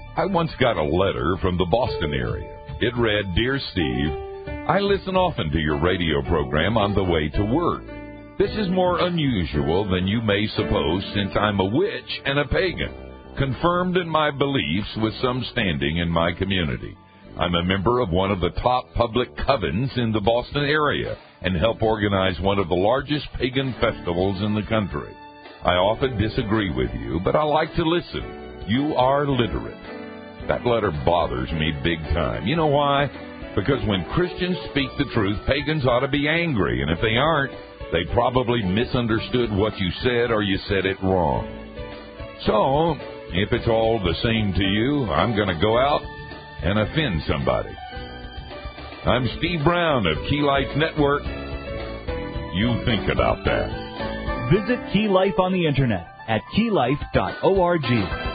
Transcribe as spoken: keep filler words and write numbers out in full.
I once got a letter from the Boston area. It read, "Dear Steve, I listen often to your radio program on the way to work. This is more unusual than you may suppose, since I'm a witch and a pagan, confirmed in my beliefs with some standing in my community. I'm a member of one of the top public covens in the Boston area and help organize one of the largest pagan festivals in the country. I often disagree with you, but I like to listen. You are literate." That letter bothers me big time. You know why? Because when Christians speak the truth, pagans ought to be angry, and if they aren't, they probably misunderstood what you said or you said it wrong. So, if it's all the same to you, I'm going to go out and offend somebody. I'm Steve Brown of Key Life Network. You think about that. Visit Key Life on the internet at key life dot org.